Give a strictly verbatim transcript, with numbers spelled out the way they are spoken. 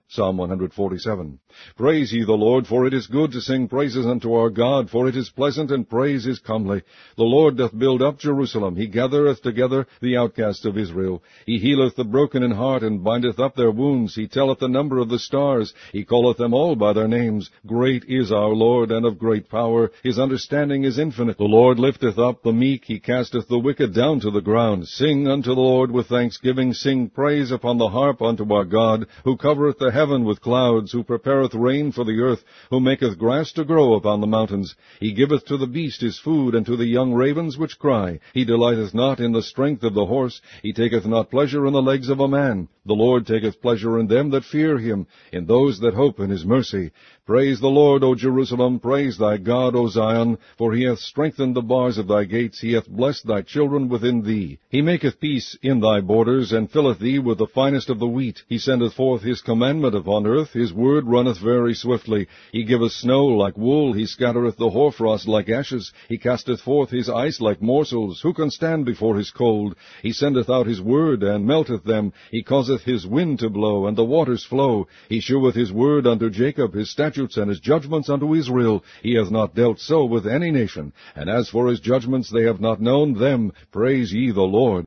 Psalm one forty-seven. Praise ye the Lord, for it is good to sing praises unto our God, for it is pleasant, and praise is comely. The Lord doth build up Jerusalem, he gathereth together the outcasts of Israel. He healeth the broken in heart, and bindeth up their wounds. He telleth the number of the stars, he calleth them all by their names. Great is our Lord, and of great power, his understanding is infinite. The Lord lifteth up the meek, he casteth the wicked down to the ground. Sing unto the Lord with thanksgiving, sing praise upon the harp unto our God, who covereth the heaven with clouds, who prepareth rain for the earth, who maketh grass to grow upon the mountains. He giveth to the beast his food, and to the young ravens which cry. He delighteth not in the strength of the horse, he taketh not pleasure in the legs of a man. The Lord taketh pleasure in them that fear him, in those that hope in his mercy. Praise the Lord, O Jerusalem, praise thy God, O Zion, for he hath strengthened the bars of thy gates, he hath blessed thy children within thee. He maketh peace in thy borders, and filleth thee with the finest of the wheat. He sendeth forth his commandment upon earth, his word runneth very swiftly. He giveth snow like wool, he scattereth the hoarfrost like ashes. He casteth forth his ice like morsels. Who can stand before his cold? He sendeth out his word, and melteth them. He causeth his wind to blow, and the waters flow. He sheweth his word unto Jacob, his statutes and his judgments unto Israel. He hath not dealt so with any nation, and as for his judgments, they have not known them. Praise ye the Lord.